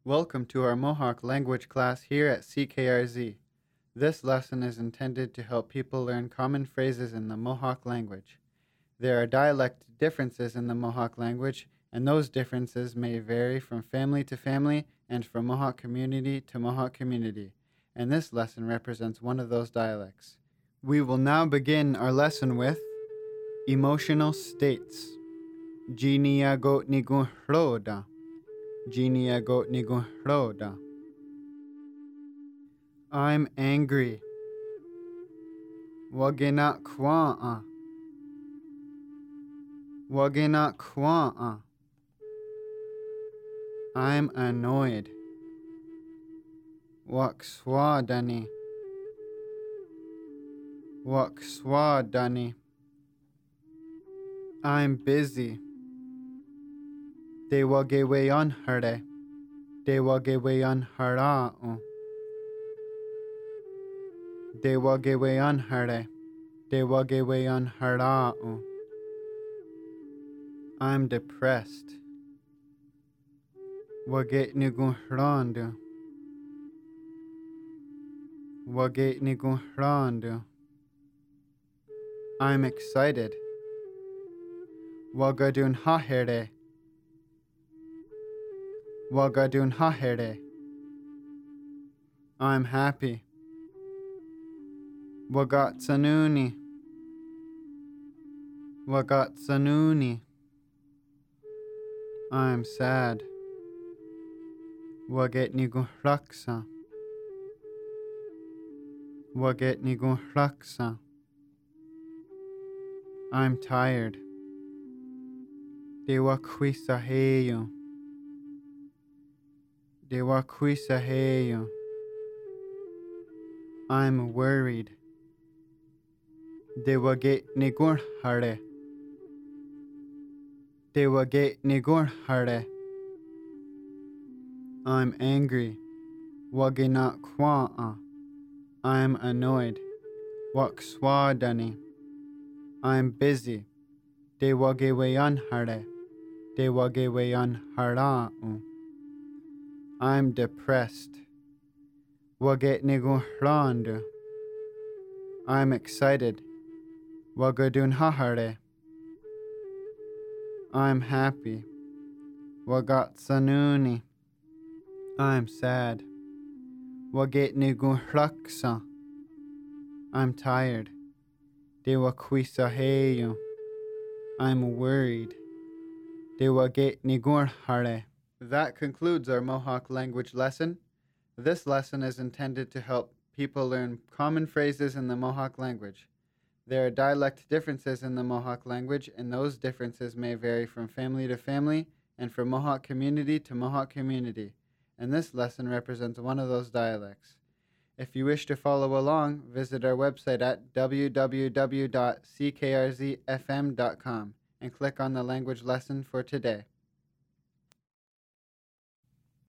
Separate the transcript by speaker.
Speaker 1: Welcome to our Mohawk language class here at CKRZ. This lesson is intended to help people learn common phrases in the Mohawk language. There are dialect differences in the Mohawk language, and those differences may vary from family to family and from Mohawk community to Mohawk community, and this lesson represents one of those dialects. We will now begin our lesson with emotional states. Jiniago niguhroda. Jiniago niguhroda. I'm angry. Wagina kwa'a. Wagina kwa'a. I'm annoyed. Wakswadani. Wakswadani. I'm busy. Dewageweyon hare. Dewageweyon hara'u. Dewageweyon hare. Dewageweyon hara'u. I'm depressed. Waget niguhrandu. Waget niguhrandu. I'm excited. Wagadun hahere. Wagadun hahere. I'm happy. Wagatsanuni. Wagatsanuni. I'm sad. Waget niguhraksa. Waget niguhraksa. I'm tired. Dewakwisaheyu. Dewakwisaheyu. I'm worried. Dewaget nigurhare. Dewaget nigurhare. I'm angry. Wagina kwa'a. I'm annoyed. Wakswadani. I'm busy. Dewageweyan hare. Dewageweyan hara'u. I'm depressed. Waget niguhrandu. I'm excited. Wagadun hahare. I'm happy. Wagatsanuni. I'm sad. Waget niguhraksa. I'm tired. Dewakwisaheyu. I'm worried. Dewaget nigurhare. That concludes our Mohawk language lesson. This lesson is intended to help people learn common phrases in the Mohawk language. There are dialect differences in the Mohawk language, and those differences may vary from family to family and from Mohawk community to Mohawk community, and this lesson represents one of those dialects. If you wish to follow along, visit our website at www.ckrзfm.com and click on the language lesson for today.